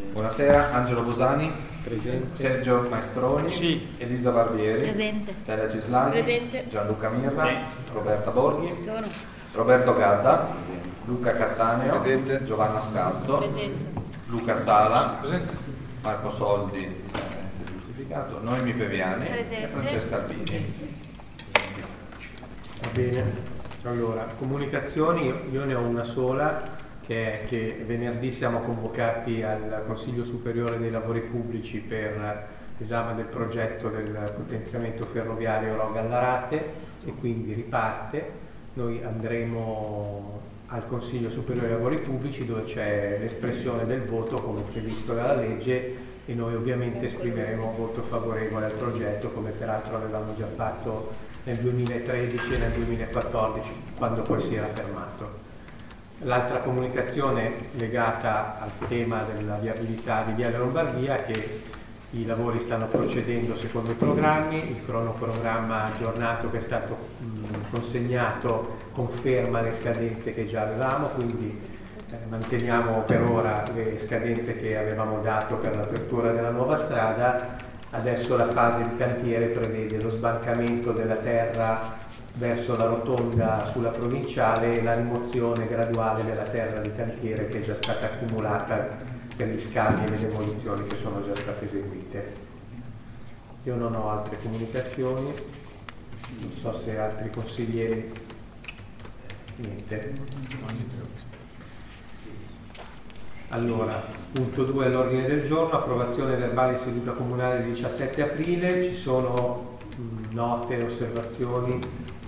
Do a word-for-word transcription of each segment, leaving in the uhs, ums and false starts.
Buonasera, Angelo Bosani. Presente. Sergio Maestroni. Sì. Elisa Barbieri. Presente. Stella Cislani. Presente. Gianluca Mirra. Sì. Roberta Borghi. Sono. Roberto Gadda. Luca Cattaneo. Presente. Giovanna Scalzo. Presente. Luca Sala. Presente. Marco Soldi. Giustificato. Noemi Peviani. Presente. E Francesca Albini. Va bene. Allora, comunicazioni, io, io ne ho una sola, che è che venerdì siamo convocati al Consiglio Superiore dei Lavori Pubblici per l'esame del progetto del potenziamento ferroviario Rho-Gallarate e quindi riparte. Noi andremo al Consiglio Superiore dei Lavori Pubblici dove c'è l'espressione del voto come previsto dalla legge e noi ovviamente esprimeremo un voto favorevole al progetto come peraltro avevamo già fatto nel duemilatredici e nel duemilaquattordici, quando poi si era fermato. L'altra comunicazione legata al tema della viabilità di Viale Lombardia è che i lavori stanno procedendo secondo i programmi, il cronoprogramma aggiornato che è stato mh, consegnato conferma le scadenze che già avevamo, quindi eh, manteniamo per ora le scadenze che avevamo dato per l'apertura della nuova strada. Adesso la fase di cantiere prevede lo sbancamento della terra verso la rotonda sulla provinciale e la rimozione graduale della terra di cantiere che è già stata accumulata per gli scavi e le demolizioni che sono già state eseguite. Io non ho altre comunicazioni, non so se altri consiglieri. Niente. Allora, punto due all'ordine del giorno, approvazione verbale seduta comunale del diciassette aprile, ci sono mh, note, osservazioni?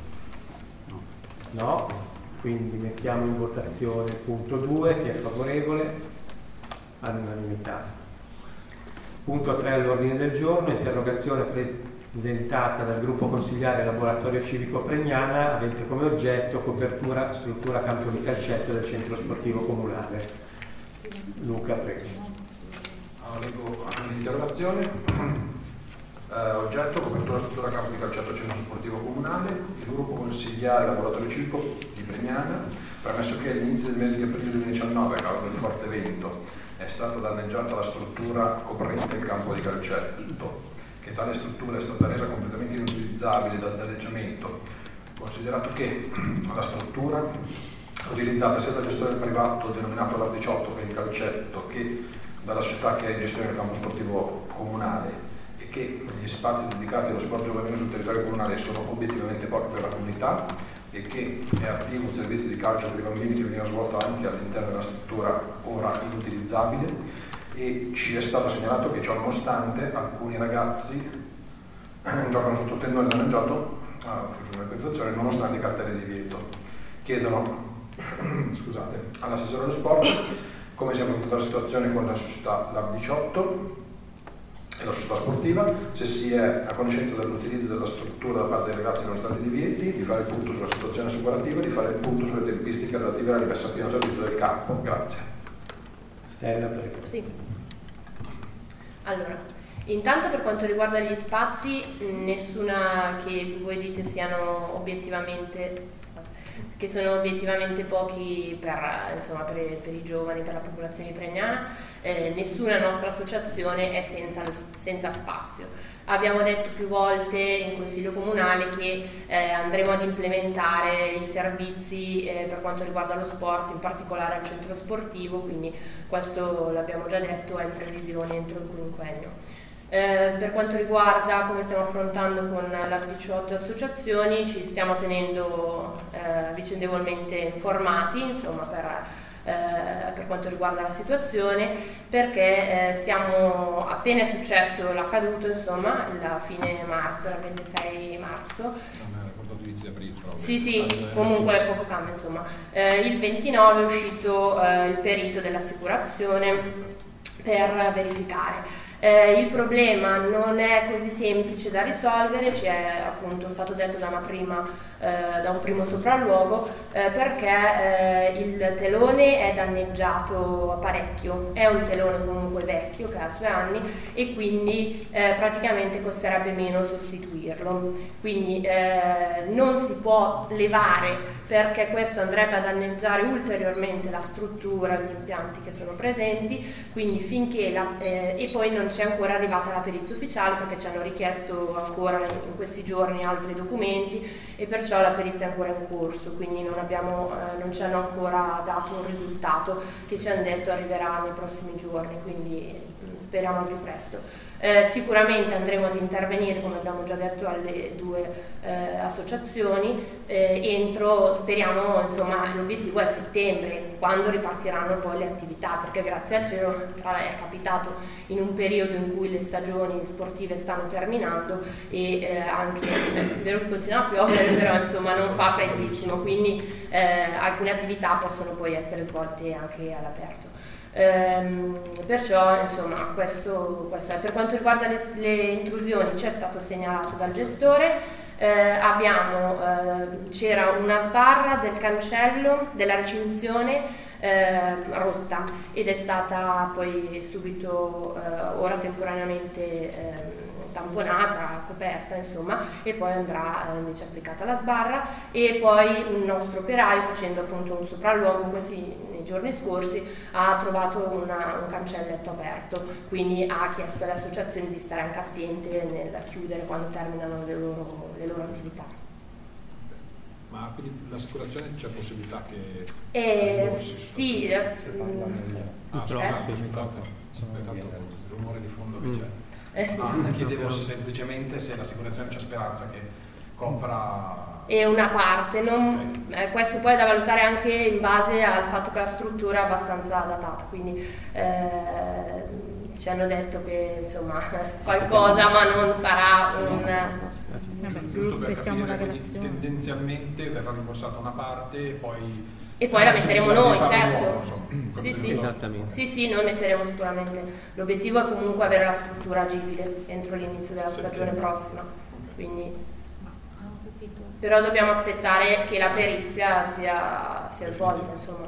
No? Quindi mettiamo in votazione il punto due, chi è favorevole? All'unanimità. Punto tre all'ordine del giorno, interrogazione presentata dal gruppo consigliare Laboratorio Civico Pregnana, avente come oggetto copertura struttura campo di calcetto del centro sportivo comunale. Luca, prego. Allora, leggo l'interrogazione. Eh, oggetto, copertura struttura campo di calcetto centro sportivo comunale. Il gruppo consigliare Laboratorio Civico di Pregnana, premesso che all'inizio del mese di aprile duemiladiciannove, a causa del forte vento, è stata danneggiata la struttura coprente il campo di calcetto, che tale struttura è stata resa completamente inutilizzabile dal danneggiamento, considerato che la struttura utilizzata sia dal gestore privato denominato l'A diciotto per il calcetto che dalla società che è in gestione del campo sportivo comunale e che gli spazi dedicati allo sport giovanile sul territorio comunale sono obiettivamente pochi per la comunità e che è attivo un servizio di calcio per i bambini che veniva svolto anche all'interno della struttura ora inutilizzabile e ci è stato segnalato che ciò nonostante alcuni ragazzi giocano sotto il tendone danneggiato ah, nonostante i cartelli di divieto. Chiedono scusate, all'assessore dello sport come sia venuta la situazione con la società L A B diciotto e la società sportiva, se si è a conoscenza dell'utilizzo della struttura da parte dei ragazzi nonostante i divieti, di fare il punto sulla situazione assicurativa e di fare il punto sulle tempistiche relative alla riversazione al servizio del campo. Grazie. Stella, prego. Sì. Allora, intanto per quanto riguarda gli spazi, nessuna che voi dite siano obiettivamente che sono obiettivamente pochi per, insomma, per, per i giovani, per la popolazione pregnana, eh, nessuna nostra associazione è senza, senza spazio. Abbiamo detto più volte in Consiglio Comunale che eh, andremo ad implementare i servizi eh, per quanto riguarda lo sport, in particolare al centro sportivo, quindi questo l'abbiamo già detto, è in previsione entro il quinquennio. Eh, per quanto riguarda come stiamo affrontando con l'A B diciotto associazioni, ci stiamo tenendo eh, vicendevolmente informati, insomma, per, eh, per quanto riguarda la situazione, perché eh, stiamo appena è successo l'accaduto, insomma, la fine marzo, il ventisei marzo. Sì, sì, comunque poco cambia, insomma. Eh, il ventinove è uscito eh, il perito dell'assicurazione per verificare. Eh, il problema non è così semplice da risolvere, ci è appunto stato detto da, una prima, eh, da un primo sopralluogo, eh, perché eh, il telone è danneggiato parecchio, è un telone comunque vecchio che ha i suoi anni e quindi eh, praticamente costerebbe meno sostituirlo, quindi eh, non si può levare perché questo andrebbe a danneggiare ulteriormente la struttura degli impianti che sono presenti, quindi finché la, eh, e poi non c'è ancora arrivata la perizia ufficiale perché ci hanno richiesto ancora in questi giorni altri documenti e perciò la perizia è ancora in corso, quindi non, abbiamo, eh, non ci hanno ancora dato un risultato che ci hanno detto arriverà nei prossimi giorni, quindi speriamo al più presto. Eh, sicuramente andremo ad intervenire, come abbiamo già detto, alle due eh, associazioni eh, entro, speriamo, insomma, l'obiettivo è settembre, quando ripartiranno poi le attività, perché grazie al cielo è capitato in un periodo in cui le stagioni sportive stanno terminando e eh, anche, è vero che continua a piovere, però insomma non fa freddissimo, quindi eh, alcune attività possono poi essere svolte anche all'aperto. Ehm, perciò insomma questo, questo è. Per quanto riguarda le, le intrusioni, c'è stato segnalato dal gestore, eh, abbiamo, eh, c'era una sbarra del cancello della recinzione eh, rotta ed è stata poi subito eh, ora temporaneamente eh, tamponata, coperta insomma, e poi andrà eh, invece applicata la sbarra, e poi un nostro operaio, facendo appunto un sopralluogo così nei giorni scorsi, ha trovato una, un cancelletto aperto, quindi ha chiesto alle associazioni di stare anche attente nel chiudere quando terminano le loro, le loro attività. Ma quindi l'assicurazione c'è possibilità che... Eh, sì, eh, ah, scusate, scusate, il rumore di fondo che c'è. Eh sì. No, chiedevo semplicemente se l'assicurazione c'è speranza che copra... E una parte, non, eh, questo poi è da valutare anche in base al fatto che la struttura è abbastanza datata, quindi eh, ci hanno detto che insomma qualcosa, ma non sarà un... Giusto per capire, tendenzialmente verrà rimborsata una parte e poi... E poi la metteremo noi, certo. Nuovo, sì, sì. Esattamente. Sì, sì, noi metteremo sicuramente. L'obiettivo è comunque avere la struttura agibile entro l'inizio della stagione prossima. Quindi, però dobbiamo aspettare che la perizia sia, sia svolta, insomma.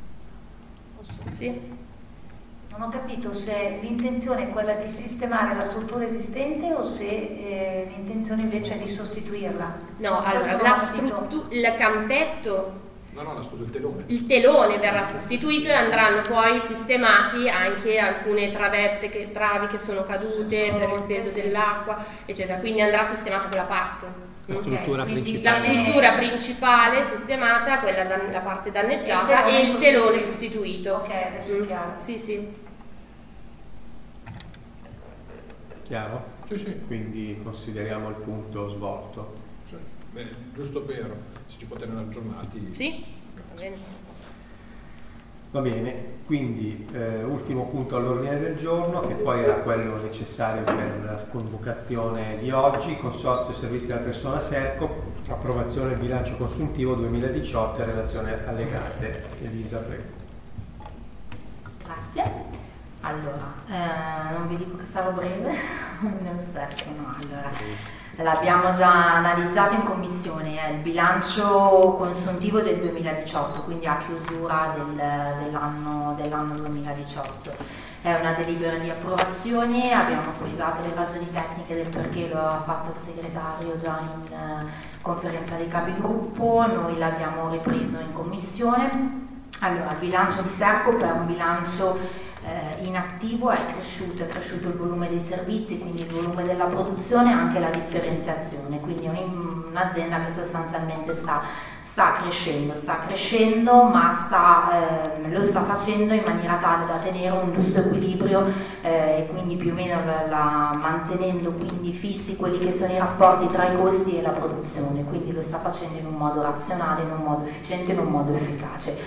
Sì? Non ho capito se l'intenzione è quella di sistemare la struttura esistente o se eh, l'intenzione invece è di sostituirla. No, allora, la struttura, il campetto... No, no, il telone. Il telone verrà sostituito e andranno poi sistemati anche alcune travette che, travi che sono cadute per il peso dell'acqua, eccetera. Quindi andrà sistemata quella parte. La struttura okay. principale. La struttura principale sistemata, quella dan- la parte danneggiata, e il telone sostituito. Ok, adesso è chiaro. Sì, sì. Chiaro? Sì, sì. Quindi consideriamo il punto svolto. Sì. Bene, giusto per se ci può tenere aggiornati. Sì, va bene. Va bene, quindi eh, ultimo punto all'ordine del giorno, che poi era quello necessario per la convocazione di oggi: Consorzio Servizi alla Persona Serco, approvazione del bilancio consuntivo duemiladiciotto e relazione allegate. Elisa, prego. Grazie. Allora, eh, non vi dico che sarò breve, lo stesso, no? Allora, l'abbiamo già analizzato in commissione, è il bilancio consuntivo del duemiladiciotto, quindi a chiusura del, dell'anno, dell'anno duemiladiciotto. È una delibera di approvazione, abbiamo spiegato le ragioni tecniche del perché, lo ha fatto il segretario già in uh, conferenza dei capigruppo, noi l'abbiamo ripreso in commissione. Allora, il bilancio di Serco è un bilancio eh, in attivo, è cresciuto, è cresciuto il volume dei servizi, quindi il volume della produzione e anche la differenziazione, quindi è un'azienda che sostanzialmente sta, sta crescendo, sta crescendo ma sta, eh, lo sta facendo in maniera tale da tenere un giusto equilibrio eh, e quindi più o meno la, la, mantenendo quindi fissi quelli che sono i rapporti tra i costi e la produzione, quindi lo sta facendo in un modo razionale, in un modo efficiente, in un modo efficace.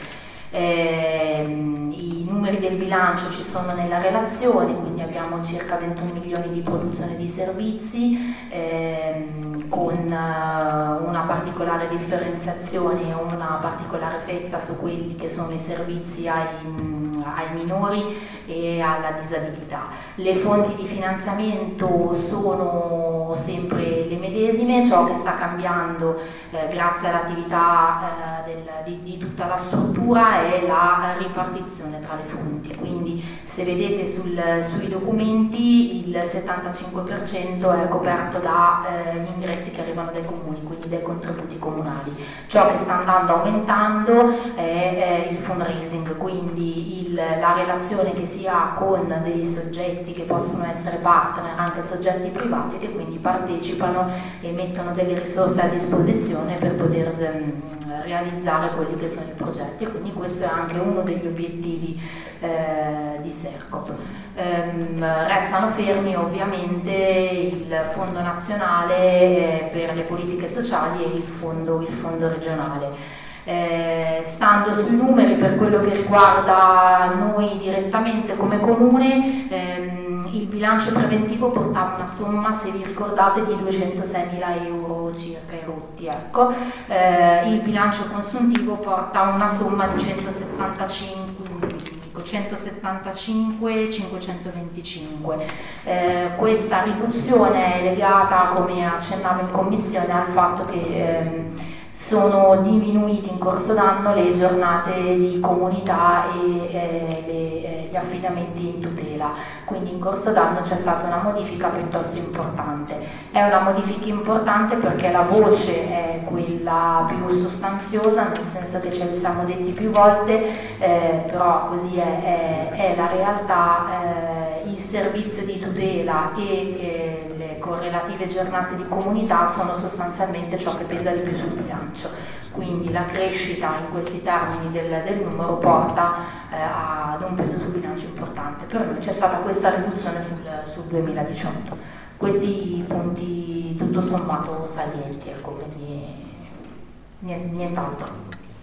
Eh, I numeri del bilancio ci sono nella relazione, quindi abbiamo circa ventuno milioni di produzione di servizi, ehm, con uh, una particolare differenziazione, una particolare fetta su quelli che sono i servizi ai, mh, ai minori e alla disabilità. Le fonti di finanziamento sono sempre le medesime, ciò che sta cambiando eh, grazie all'attività eh, del, di, di tutta la struttura è la ripartizione tra le fonti, quindi se vedete sul, sui documenti il settantacinque per cento è coperto dagli eh, ingressi che arrivano dai comuni, quindi dai contributi comunali. Ciò che sta andando aumentando è, è il fundraising, quindi il, la relazione che si ha con dei soggetti che possono essere partner, anche soggetti privati che quindi partecipano e mettono delle risorse a disposizione per poter um, realizzare quelli che sono i progetti, e quindi questo è anche uno degli obiettivi eh, di Sercop. Um, restano fermi ovviamente il fondo nazionale eh, per le politiche sociali e il fondo, il fondo regionale. Eh, stando sui numeri per quello che riguarda noi direttamente come comune, ehm, il bilancio preventivo portava una somma, se vi ricordate, di duecentoseimila euro circa erotti, ecco. Eh, il bilancio consuntivo porta una somma di centosettantacinque cinquecentoventicinque. Eh, questa riduzione è legata, come accennavo in commissione, al fatto che ehm, sono diminuiti in corso d'anno le giornate di comunità e eh, le, gli affidamenti in tutela, quindi in corso d'anno c'è stata una modifica piuttosto importante. È una modifica importante perché la voce è quella più sostanziosa, nel senso che ce lo siamo detti più volte, eh, però così è, è, è la realtà. Eh, il servizio di tutela e eh, le correlative giornate di comunità sono sostanzialmente ciò che pesa di più sul bilancio, quindi la crescita in questi termini del, del numero porta eh, ad un peso sul bilancio importante. Per noi c'è stata questa riduzione sul, sul duemiladiciotto. Questi punti tutto sommato salienti, ecco, quindi nient'altro.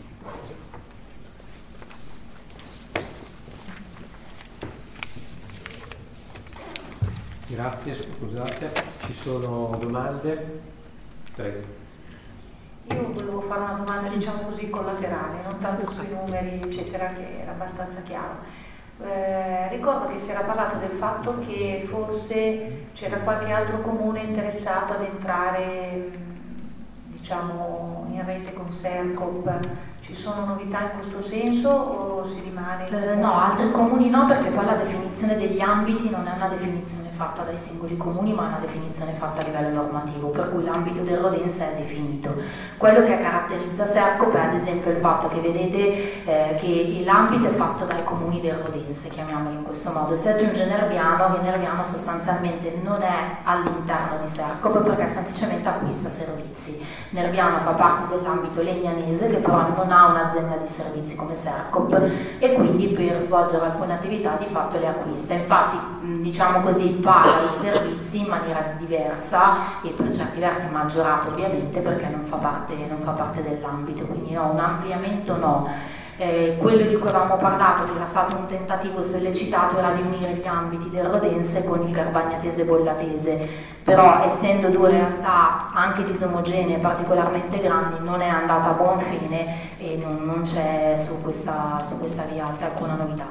Grazie, scusate, ci sono domande? Prego. Io volevo fare una domanda, diciamo così, collaterale, non tanto sui numeri, eccetera, che era abbastanza chiaro. Eh, ricordo che si era parlato del fatto che forse c'era qualche altro comune interessato ad entrare, diciamo, in rete con Sercop. Ci sono novità in questo senso o si rimane? Eh, no, altri comuni no, perché poi la definizione degli ambiti non è una definizione fatta dai singoli comuni, ma è una definizione fatta a livello normativo, per cui l'ambito del Rodense è definito. Quello che caratterizza Sercop è ad esempio il fatto che vedete eh, che l'ambito è fatto dai comuni del Rodense, chiamiamoli in questo modo. Se aggiunge Nerviano, che Nerviano sostanzialmente non è all'interno di Sercop perché semplicemente acquista servizi. Nerviano fa parte dell'ambito legnanese, che però non ha un'azienda di servizi come Sercop, e quindi per svolgere alcune attività di fatto le acquista. Infatti, diciamo così, paga i servizi in maniera diversa e per certi versi maggiorato ovviamente, perché non fa parte, non fa parte dell'ambito, quindi no, un ampliamento no. Eh, quello di cui avevamo parlato, che era stato un tentativo sollecitato, era di unire gli ambiti del Rodense con il Garbagnatese e Bollatese, però essendo due realtà anche disomogenee particolarmente grandi non è andata a buon fine e non, non c'è su questa, su questa via alcuna novità.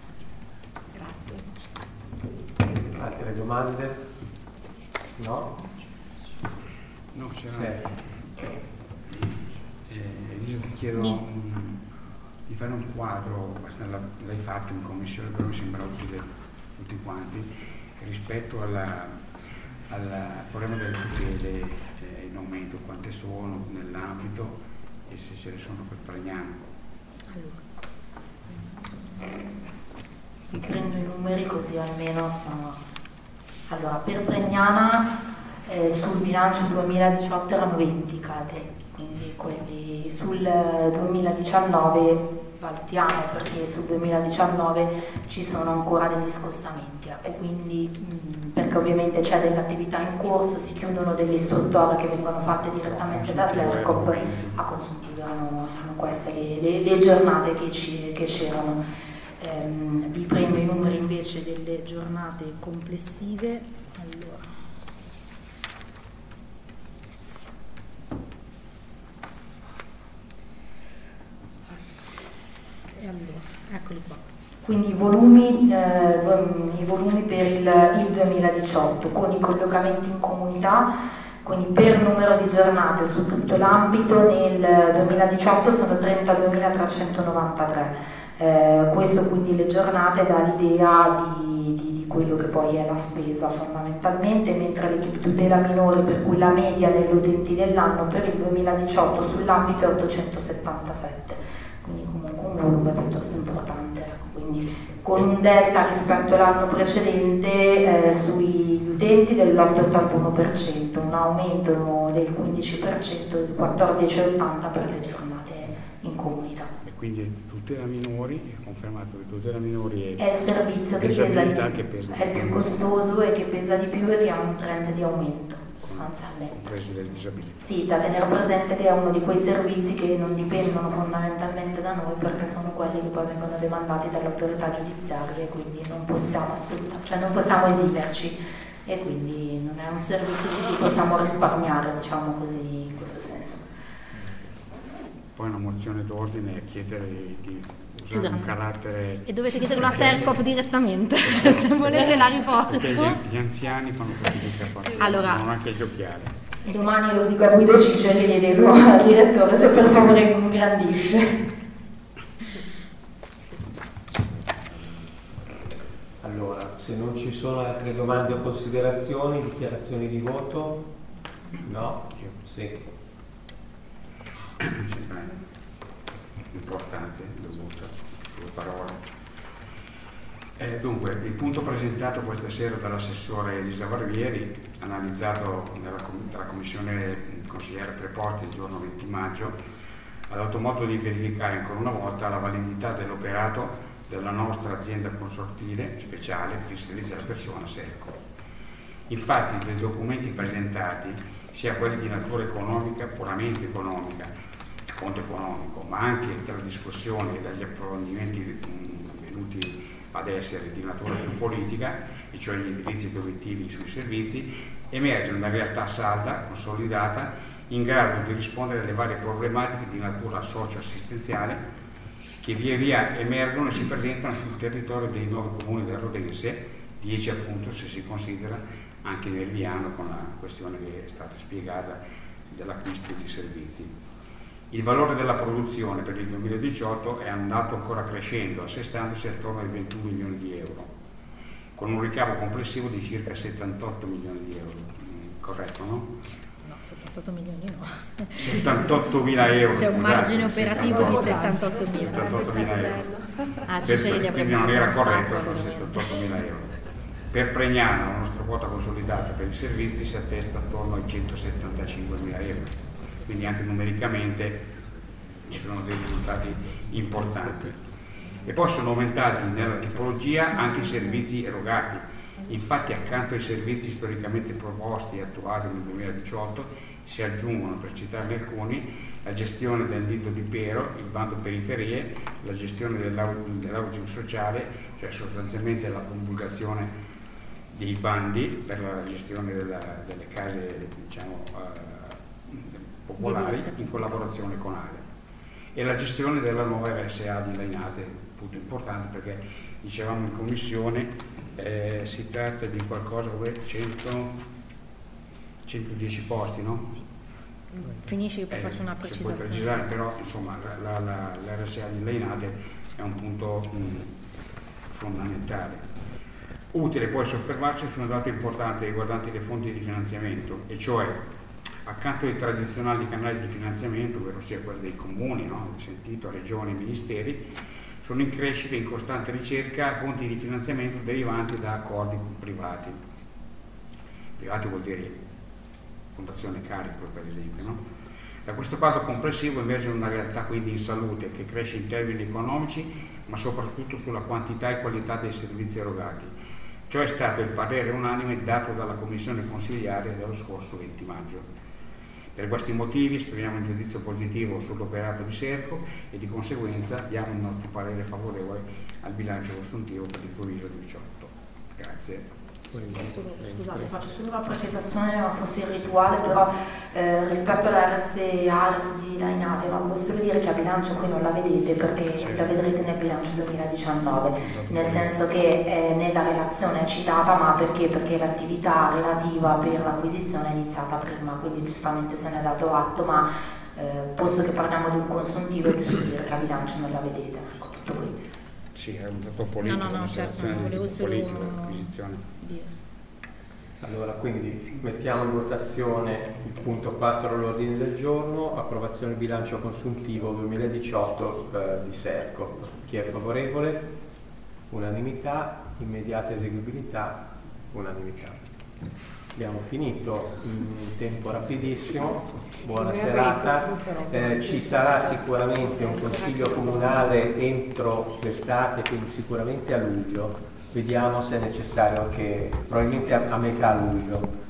Grazie. Altre domande? No? No, c'era. Sì. Eh, io ti chiedo un, di fare un quadro, l'hai fatto in commissione, però mi sembra utile tutti quanti, rispetto alla, al problema delle tutele eh, in aumento, quante sono nell'ambito e se se ne sono per Pregnano. Vi prendo i numeri così almeno siamo. Allora, per Pregnana eh, sul bilancio duemiladiciotto erano venti casi, quindi quelli sul duemiladiciannove valutiamo, perché sul duemiladiciannove ci sono ancora degli scostamenti, ecco, quindi mh, perché ovviamente c'è dell'attività in corso, si chiudono delle istruttorie che vengono fatte direttamente da Sercop, a consuntivo erano, erano queste le, le, le giornate che, ci, che c'erano. Ehm, vi prendo i numeri invece delle giornate complessive. Allora. E allora, eccoli qua. Quindi i volumi, eh, i volumi per il, il duemiladiciotto con i collocamenti in comunità, quindi per numero di giornate su tutto l'ambito nel duemiladiciotto sono trentaduemilatrecentonovantatré. Eh, questo quindi le giornate dà l'idea di, di, di quello che poi è la spesa fondamentalmente, mentre l'equipe tutela minori, per cui la media degli utenti dell'anno per il duemiladiciotto sull'ambito è ottocentosettantasette, quindi comunque un volume piuttosto importante, quindi con un delta rispetto all'anno precedente eh, sugli utenti dell'otto virgola ottantuno per cento, un aumento del quindici per cento, del quattordici virgola ottanta per cento per le giornate in comunità. E quindi tutela minori, è confermato che tutela minori è, è il servizio che pesa di più, che pesa è il più costoso e che pesa di più e che ha un trend di aumento sostanzialmente. Comprese delle disabilità. Sì, da tenere presente che è uno di quei servizi che non dipendono fondamentalmente da noi, perché sono quelli che poi vengono demandati dall'autorità giudiziaria e quindi non possiamo assolutamente, cioè non possiamo esimerci, e quindi non è un servizio di cui possiamo risparmiare, diciamo così, in questo senso. Poi una mozione d'ordine è chiedere di usare un carattere... E dovete chiedere una Sercop direttamente, se volete la riporto. Perché gli, gli anziani fanno fatica a fare, allora, non anche gli occhiali. Domani lo dico a Guido Ciccioli e gli dico al direttore se per favore ingrandisce. Allora, se non ci sono altre domande o considerazioni, dichiarazioni di voto? No? Sì. Importante, dovuta, due parole. Eh, dunque, il punto presentato questa sera dall'assessore Elisa Barbieri, analizzato nella, dalla commissione consigliere preposti il giorno venti maggio, ha dato modo di verificare ancora una volta la validità dell'operato della nostra azienda consortile speciale per il servizio alla persona Sercop. Infatti, dai documenti presentati, sia quelli di natura economica, puramente economica, conto economico, ma anche dalla discussione e dagli approfondimenti mh, venuti ad essere di natura più politica, e cioè gli indirizzi e gli obiettivi sui servizi, emerge una realtà salda, consolidata, in grado di rispondere alle varie problematiche di natura socio-assistenziale che via via emergono e si presentano sul territorio dei nove comuni del Rodense, dieci appunto se si considera anche Nerviano, con la questione che è stata spiegata dell'acquisto di servizi. Il valore della produzione per il duemiladiciotto è andato ancora crescendo, assestandosi attorno ai ventuno milioni di euro, con un ricavo complessivo di circa settantotto milioni di euro. Corretto, no? No, settantotto milioni no. settantottomila euro. C'è un margine operativo di settantottomila. settantottomila euro. Ah, Ciccioli li quindi avrebbe non era fatto corretto, una sono statua, settantottomila euro. Per Pregnano la nostra quota consolidata per i servizi si attesta attorno ai centosettantacinquemila euro. Quindi anche numericamente ci sono dei risultati importanti. E poi sono aumentati nella tipologia anche i servizi erogati. Infatti, accanto ai servizi storicamente proposti e attuati nel duemiladiciotto si aggiungono, per citarne alcuni, la gestione del nido di Pero, il bando periferie, la gestione dell'housing sociale, cioè sostanzialmente la promulgazione dei bandi per la gestione della, delle case, diciamo, eh, popolari in collaborazione con Ale, e la gestione della nuova R S A di Lainate, punto importante perché dicevamo in commissione eh, si tratta di qualcosa come cento, centodieci posti, no? Sì. Finisci che poi eh, faccio una precisazione. Se puoi precisazione. precisare, però insomma la, la, la R S A di Lainate è un punto mh, fondamentale. Utile poi soffermarsi su un dato importante riguardante le fonti di finanziamento, e cioè accanto ai tradizionali canali di finanziamento, ovvero sia quelli dei comuni, no? Sentito, regioni e ministeri, sono in crescita e in costante ricerca fonti di finanziamento derivanti da accordi con privati. Privati vuol dire Fondazione Carico, per esempio, no? Da questo quadro complessivo emerge una realtà quindi in salute che cresce in termini economici, ma soprattutto sulla quantità e qualità dei servizi erogati. Ciò è stato il parere unanime dato dalla Commissione Consiliare dello scorso venti maggio. Per questi motivi esprimiamo un giudizio positivo sull'operato di Serco e di conseguenza diamo il nostro parere favorevole al bilancio consuntivo per il duemiladiciotto. Grazie. Scusate, faccio solo una precisazione, ma forse irrituale, però eh, rispetto alla R S A, R S D di Lainate, non posso dire che a bilancio qui non la vedete perché la vedrete nel bilancio duemiladiciannove, nel senso che eh, nella relazione è citata, ma perché? Perché l'attività relativa per l'acquisizione è iniziata prima, quindi giustamente se ne è dato atto, ma eh, posto che parliamo di un consuntivo è giusto dire che a bilancio non la vedete, ecco, tutto qui. Sì, è un dato politico, No, no, no, certo, non volevo solo politico, l'acquisizione. dire. Allora, quindi mettiamo in votazione il punto quattro all'ordine del giorno, approvazione bilancio consuntivo duemiladiciotto eh, di Serco. Chi è favorevole? Unanimità, immediata eseguibilità, unanimità. Abbiamo finito in tempo rapidissimo, buona serata, eh, ci sarà sicuramente un consiglio comunale entro l'estate, quindi sicuramente a luglio, vediamo se è necessario anche, probabilmente a, a metà luglio.